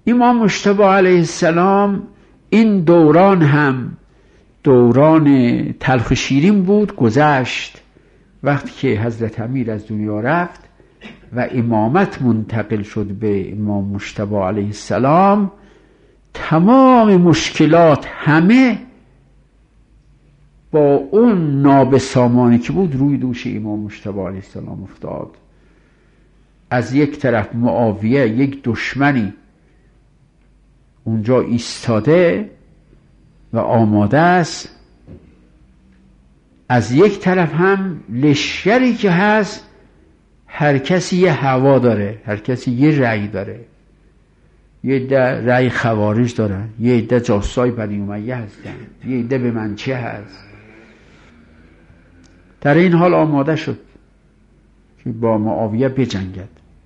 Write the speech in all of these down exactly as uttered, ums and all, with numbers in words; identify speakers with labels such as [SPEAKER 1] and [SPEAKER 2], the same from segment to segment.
[SPEAKER 1] امام مجتبی علیه السلام این دوران هم دوران تلخ شیرین بود، گذشت. وقتی که حضرت امیر از دنیا رفت و امامت منتقل شد به امام مجتبی علیه السلام، تمام مشکلات همه با اون نابسامانی که بود روی دوش امام مجتبی علیه السلام افتاد. از یک طرف معاویه، یک دشمنی اونجا ایستاده و آماده است، از یک طرف هم لشکری که هست، هر کسی یه هوا داره، هر کسی یه رأی داره. یه عده رأی خوارج دارن، یه عده جاسوسای بنی امیه هستن، یه عده به منچه هست. در این حال آماده شد که با معاویه بجنگد.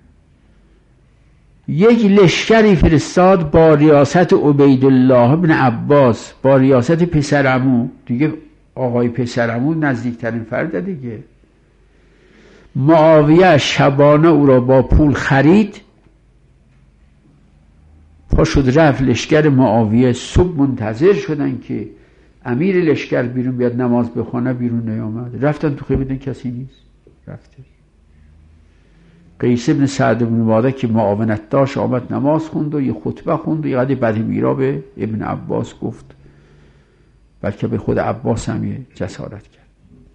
[SPEAKER 1] یک لشکری فرستاد با ریاست عبیدالله بن عباس، با ریاست پسرعمو، دیگه آقای پسرعمو نزدیکترین فرد دیگه. معاویه شبانه او را با پول خرید، پا شد رفت لشکر معاویه. صبح منتظر شدن که امیر لشکر بیرون بیاد نماز بخونه، بیرون نیامد. رفتن تو خیمه، کسی نیست. رفته قیس بن سعد بن عباده که معاونت داشت آمد نماز خوند و یه خطبه خوند و یه قدر بدی میرا به ابن عباس گفت، بلکه به خود عباس هم یه جسارت کرد.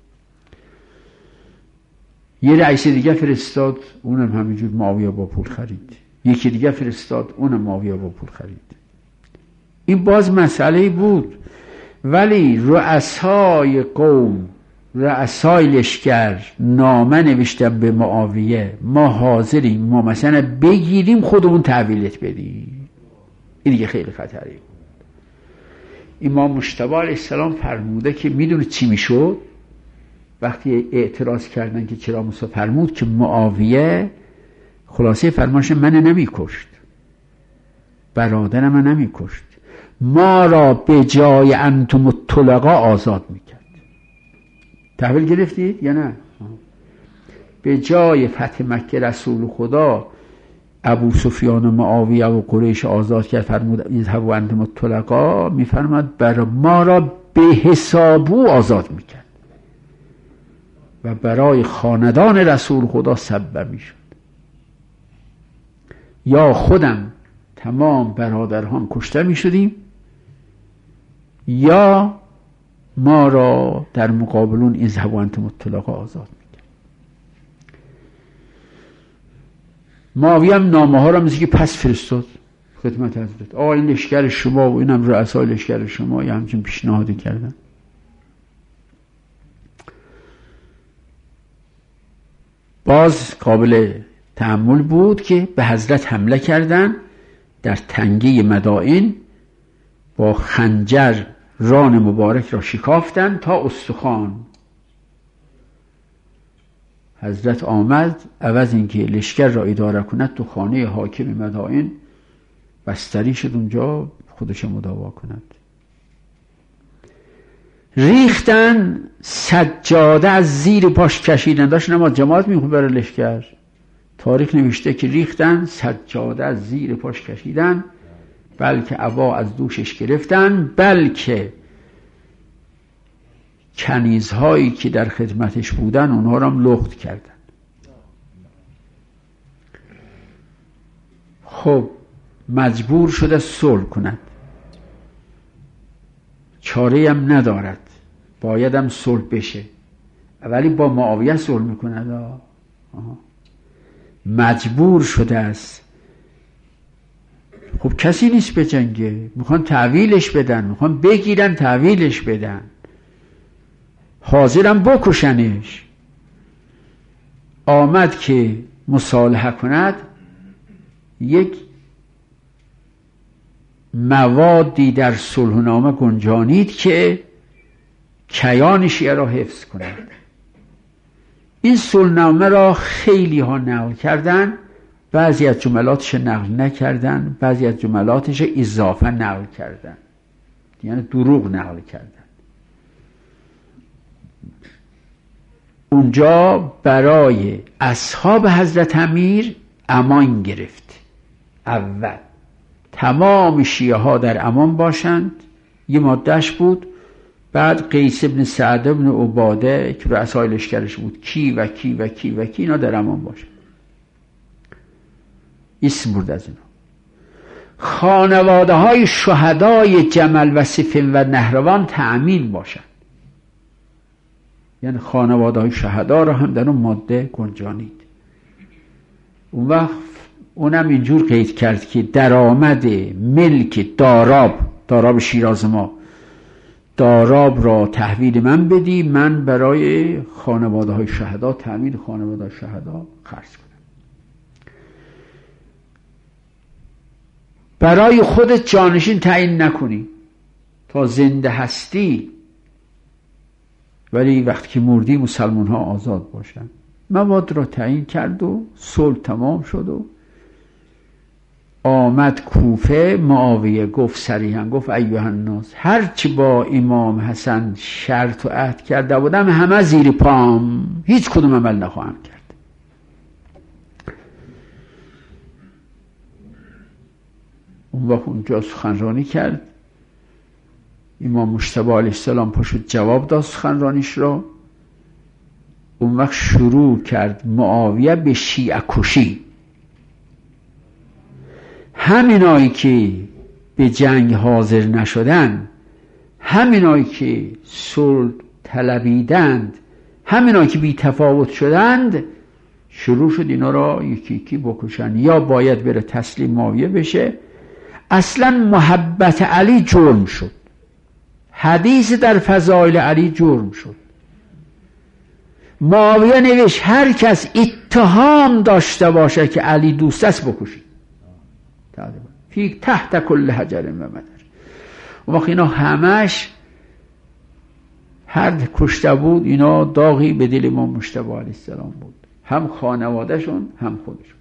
[SPEAKER 1] یه رئیس دیگه فرستاد، اونم همینجور معاویه با پول خرید. یکی دیگه فرستاد، اونم معاویه با پول خرید. این باز مسئله بود، ولی رؤسای قوم، رؤسای لشکر نامه نوشتن به معاویه، ما حاضریم ما مثلا بگیریم خودمون تحویلت بدیم. این دیگه خیلی خطری بود. امام مجتبی علیه السلام فرموده که میدونه چی میشد وقتی اعتراض کردن که چرا موسی، فرمود که معاویه خلاصه فرمانش من نمیکشت، برادر من نمیکشت، ما را به جای انتم الطلقا آزاد میکرد. تحویل گرفتید یا نه؟ به جای فتح مکه رسول خدا ابو سفیان و معاویه و قریش آزاد کرد، فرمود اذهبوا انتم الطلقا، میفرماد برای ما را به حسابو آزاد میکرد و برای خاندان رسول خدا سبب میشد. یا خودم تمام برادران کشته میشدیم، یا ما را در مقابلون اذهبوا انتم الطلقا آزاد میکرد. معاویه هم نامه ها را مثل که پس فرستاد خدمت حضرت، آقا این لشکر شما و اینم رؤسای لشکر شما یه همچین پیشنهادی کردن. باز قابل تأمل بود که به حضرت حمله کردن، در تنگه مدائن با خنجر ران مبارک را شکافتن تا استخوان. حضرت آمد، عوض اینکه لشکر را اداره کند تو خانه حاکم مدائن بستری شد، اونجا خودش مداوا کند. ریختن سجاده از زیر پاش کشیدن، داشت نماز جماعت میخوند برای لشکر. تاریخ نوشته که ریختن سجاده از زیر پاش کشیدن، بلکه عبا از دوشش گرفتن، بلکه کنیزهایی که در خدمتش بودن اونها را هم لخت کردن. خب مجبور شده صلح کند، چاره هم ندارد، باید هم صلح بشه، ولی با معاویه صلح میکند. آه. مجبور شده است. خب کسی نیست به جنگه، میخوان تحویلش بدن، میخوان بگیرن تحویلش بدن، حاضرم بکشنش. آمد که مصالحه کند، یک موادی در صلحنامه گنجانید که کیان شیعه را حفظ کند. این صلحنامه را خیلی ها نقل کردن، بعضی از جملاتش نقل نکردن، بعضی از جملاتش اضافه نقل کردن، یعنی دروغ نقل کردن. اونجا برای اصحاب حضرت امیر امان گرفت. اول تمام شیعه ها در امان باشند. یه مادهش بود. بعد قیس ابن سعد ابن عباده که رؤسای لشکرش بود، کی و کی و کی و کی اینا در امان باشند. اسم برد از اینا. خانواده های شهدای جمل و صفین و نهروان تأمین باشند. یعنی خانواده های شهدا را هم در اون ماده گنجانید. اون وقت اونم اینجور قید کرد که درآمد ملک داراب، داراب شیراز ما، داراب را تحویل من بدی، من برای خانواده های شهدا، تأمین خانواده های شهدا خرج کنم. برای خودت جانشین تعیین نکنی تا زنده هستی، ولی وقتی که مردی مسلمان ها آزاد باشن. مواد را تعیین کرد و صلح تمام شد و آمد کوفه. معاویه گفت صریحا، گفت ایها الناس، هرچی با امام حسن شرط و عهد کرده بودم همه زیر پام، هیچ کدوم عمل نخواهم کرد. اون وقت اونجا سخنرانی کرد. امام مجتبی علیه السلام پاشد جواب داد سخنرانیش را. اون وقت شروع کرد معاویه به شیعه کشی. همینایی که به جنگ حاضر نشدن، همینایی که صلح طلبیدند، همینایی که بی تفاوت شدند، شروع شد اینا را یکی یکی بکشن. یا باید بره تسلیم معاویه بشه. اصلا محبت علی جرم شد. حدیث در فضائل علی جرم شد. معاویه نوشت هر کس اتهام داشته باشه که علی دوست است بکشید. فی تحت کل حجر و مدر. و وقت اینا همش هر کشته بود، اینا داغی به دل امام مجتبی علیه السلام بود، هم خانوادهشون هم خودشون.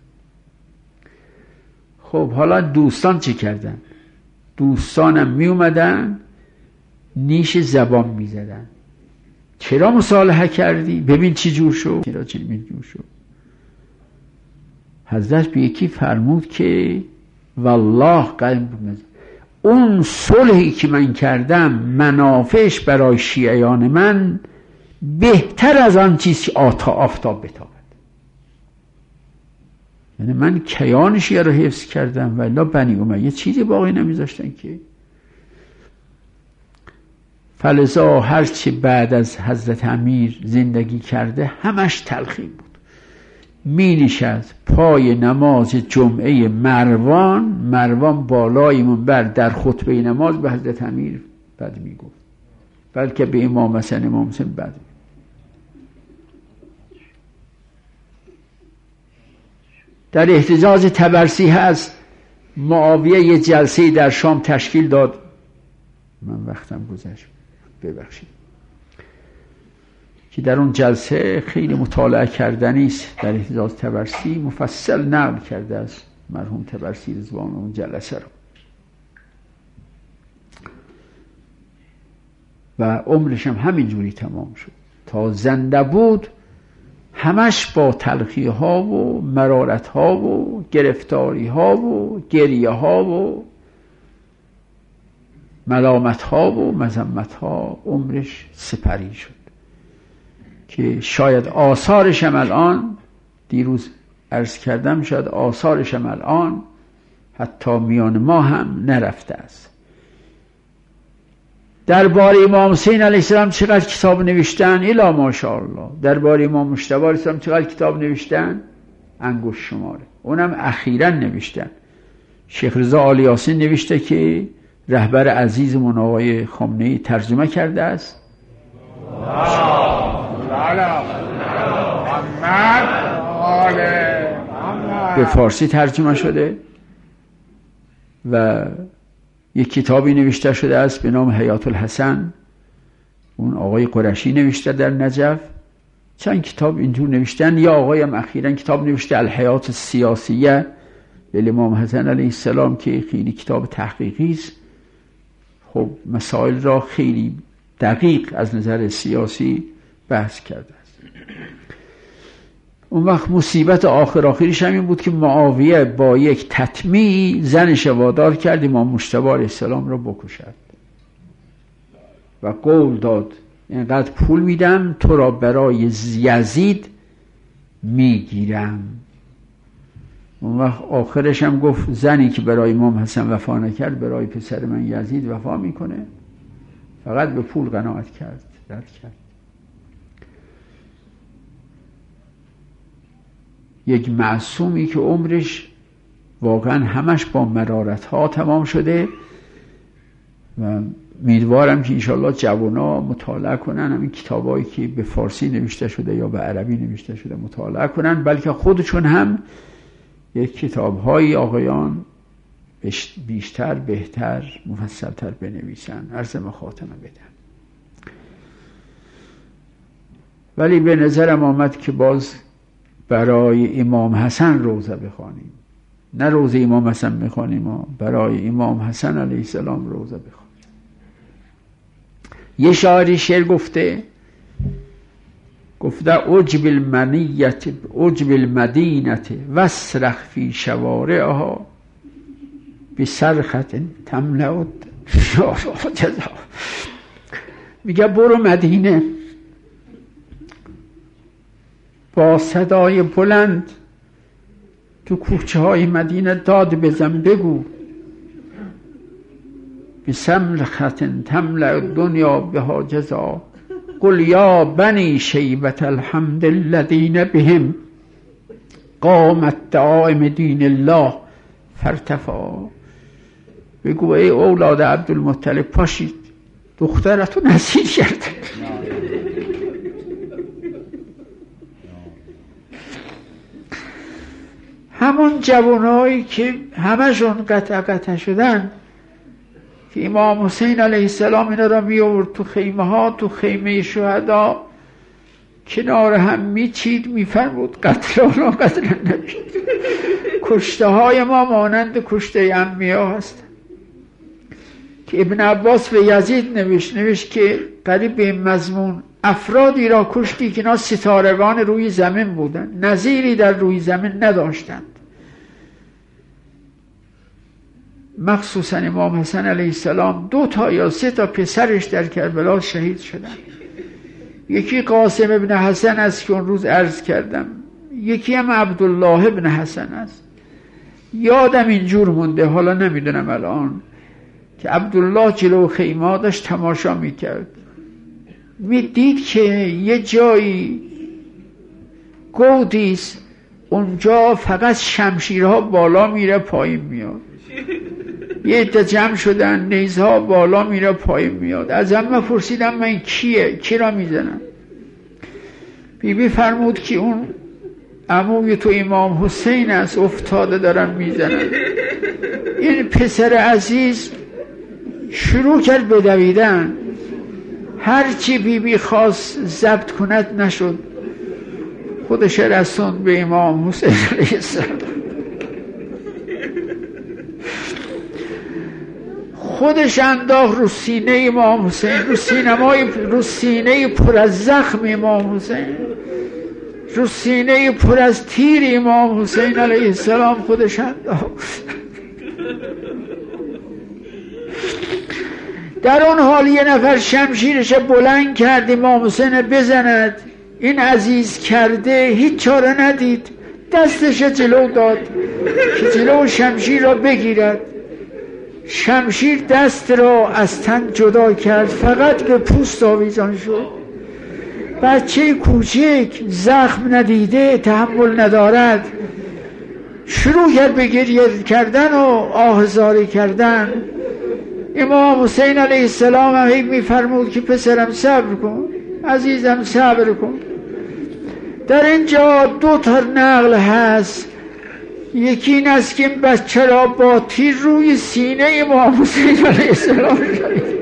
[SPEAKER 1] خب حالا دوستان چه کردن؟ دوستانم می اومدن نیش زبان می زدن. چرا مصالحه کردی؟ ببین چی جور شد. چرا چی جور شد؟ حضرت به یکی فرمود که والله قلب اون صلحی که من کردم منافعش برای شیعیان من بهتر از آن چیز که آتا آفتاب بتابد. یعنی من کیان شیعه رو حفظ کردم و الا بنی امیه چیزی باقی نمیذاشتن که. فلذا هرچی بعد از حضرت امیر زندگی کرده همش تلخی بود. می نشست پای نماز جمعه مروان، مروان بالای منبر در خطبه نماز به حضرت امیر بد می گفت، بلکه به امام حسن امام حسین بد می. در احتجاج طبرسی هست معاویه یه جلسه در شام تشکیل داد. من وقتم گذشت ببخشید. که در اون جلسه خیلی مطالعه کردنی است. در احتجاج طبرسی مفصل نقل کرده از مرحوم طبرسی رضوان اون جلسه رو و عمرش هم همینجوری تمام شد. تا زنده بود همش با تلخی ها و مرارت ها و گرفتاری ها و گریه ها و ملامت ها و مذمت ها عمرش سپری شد که شاید آثارش هم الان، دیروز عرض کردم، شاید آثارش هم الان حتی میان ما هم نرفته است. درباره امام حسین علیه السلام چقدر کتاب نوشتن؟ الا ماشاءالله. درباره امام مجتبی علیه السلام چقدر کتاب نوشتن؟ انگشت شماره. اونم اخیراً نوشتن. شیخ رضا آل یاسین نوشته که رهبر عزیزمون آقای خامنه‌ای ترجمه کرده است. به فارسی ترجمه شده و یک کتابی نوشته شده است به نام حیات الحسن. اون آقای قرشی نوشته در نجف. چند کتاب اینجور نوشتن. یا آقای هم اخیراً کتاب نوشته الحیات السیاسیه به امام حسن علیه السلام که خیلی کتاب تحقیقی است. خب مسائل را خیلی دقیق از نظر سیاسی بحث کرده است. اون وقت مصیبت آخر آخریش هم این بود که معاویه با یک تطمیع زنش وادار کرد امام مجتبی علیه السلام را بکشد و قول داد اینقدر پول میدم تو را برای یزید میگیرم. اون وقت آخرش هم گفت زنی که برای امام حسن وفا نکرد برای پسر من یزید وفا میکنه. فقط به پول قناعت کرد، رد کرد. یک معصومی که عمرش واقعا همش با مرارت ها تمام شده و امیدوارم که انشالله جوانا مطالعه کنن همین کتابایی که به فارسی نوشته شده یا به عربی نوشته شده مطالعه کنن، بلکه خودشون هم یک کتاب‌های آقایان بیشتر بهتر مفصل‌تر بنویسن. عرض مخاطبه بدم. ولی به نظرم آمد که باز برای امام حسن روزه بخوانیم، نه روزه امام حسن بخوانیم، ما برای امام حسن علیه السلام روزه بخوانیم. یه شاعری شعر گفته گفته عجب المنیت عجب المدینت وصرخ فی شوارعها بصرخت تملأ جزا. میگه برو مدینه با صدای بلند تو کوچه های مدینه داد بزن، بگو بصرخت تملأ دنیا بها جزا قل یا بنی شیبت الحمد الذین بهم قامت دعائم دین الله فارتفع. بگو ای اولاد عبدالمطلب پاشید دخترتون اسیر کرد. همون جوانایی که همشون قطع قطع شدن که امام حسین علیه السلام اینا را می آورد تو خیمه ها، تو خیمه شهدا کنار هم می چید، می فرمود قتل اونا قتل نشد. کشته های ما مانند کشته انبیا هستند که ابن عباس به یزید نوشت نوشت که قریب به این مضمون افرادی را کشتی که اینا ستارگان روی زمین بودن، نظیری در روی زمین نداشتند. مخصوصا امام حسن علیه السلام دو تا یا سه تا پسرش در کربلا شهید شدن. یکی قاسم ابن حسن است که اون روز عرض کردم، یکی هم عبدالله ابن حسن است. یادم اینجور مونده، حالا نمیدونم الان، که عبدالله جلو خیمه داشت تماشا میکرد، میدید که یه جایی گودیست، اونجا فقط شمشیرها بالا میره پایین میاد، یه عده جمع شدن نیزها بالا میره پایین میاد. از همه پرسیدم من کیه، کی را میزنن؟ بی بی فرمود که اون عموی تو امام حسین است، افتاده دارن میزنن. این پسر عزیز شروع کرد به دویدن، هرچی بی بی خواست ضبط کند نشد، خودش رسوند به امام حسین علیه السلام. خودش انداخت رو سینه امام حسین، رو سینمای رو سینه پر از زخم امام حسین، رو سینه پر از تیر امام حسین علیه السلام خودش انداخت. در اون حال یه نفر شمشیرش بلند کرد امام حسین بزند، این عزیز کرده هیچ چاره ندید، دستش جلو داد که جلو شمشیر را بگیرد. شمشیر دست را از تن جدا کرد، فقط به پوست آویزان شد. بچه کوچک زخم ندیده، تحمل ندارد، شروع کرد به گریه کردن و آهزاری کردن. امام حسین علیه السلام هم میفرمود که پسرم صبر کن، عزیزم صبر کن. در اینجا دو تا نقل هست، یکی این است که این بچه را با تیر روی سینه امام حسین علیه السلام شدید.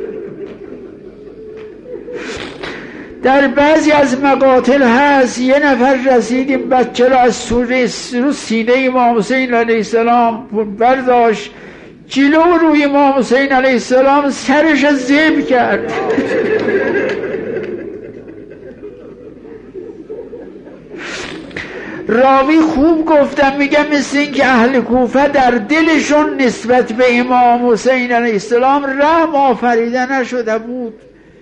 [SPEAKER 1] در بعضی از مقاتل هست یه نفر رسید این بچه را از سوره رو سینه امام حسین علیه السلام برداشت، جلو روی امام حسین علیه السلام سرش از ذبح کرد. راوی خوب گفتم، میگم مثل این که اهل کوفه در دلشون نسبت به امام حسین علیه السلام رحم آفریده نشده بود.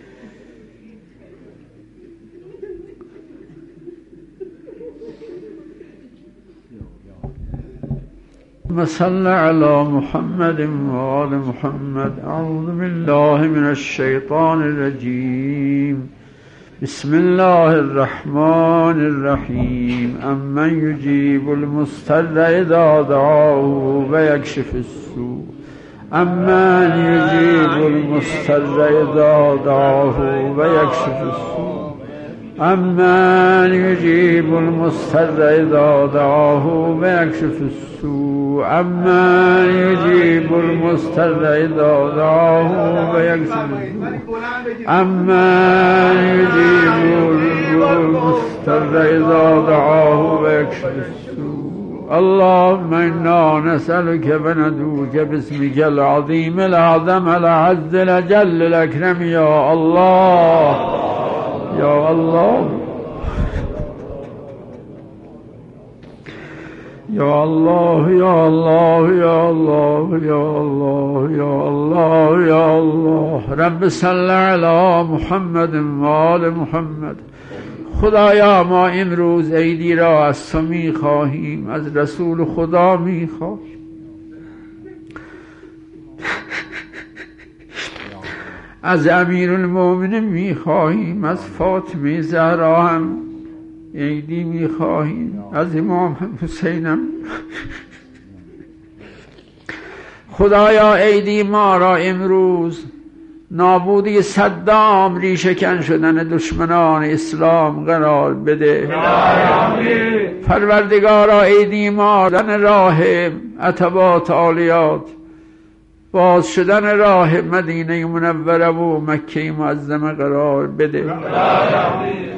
[SPEAKER 1] صل علی محمد و آل محمد. اعوذ بالله من الشیطان الرجیم. بسم الله الرحمن الرحیم. امن یجیب المضطر اذا دعاه و یکشف السوء. امن یجیب المضطر اذا دعاه و یکشف السوء. امن یجیب المضطر اذا دعاه و یکشف السوء. امن یجیب المضطر اذا دعاه و یکشف السوء. امن یجیب المضطر اذا دعاه و یکشف السوء. اللهم انا نسألك وندعوك باسمك العظيم الأعظم الأعز الأجل الأكرم يا الله يا الله يا الله يا الله يا الله يا الله يا الله يا الله. رب صل على محمد و آل محمد. خدایا ما امروز عیدی را از تو می خواهیم، از رسول خدا می خواهیم، از امیرالمومنین می خواهیم، از فاطمه زهرا هم عیدی می خواهیم، از امام حسین هم. خدایا عیدی ما را امروز نابودی صدام، ریشه‌کن شدن دشمنان اسلام قرار بده. پروردگارا عیدی ما دن راه عتبات عالیات، باز شدن راه مدینه منوره و مکه معظمه قرار بده.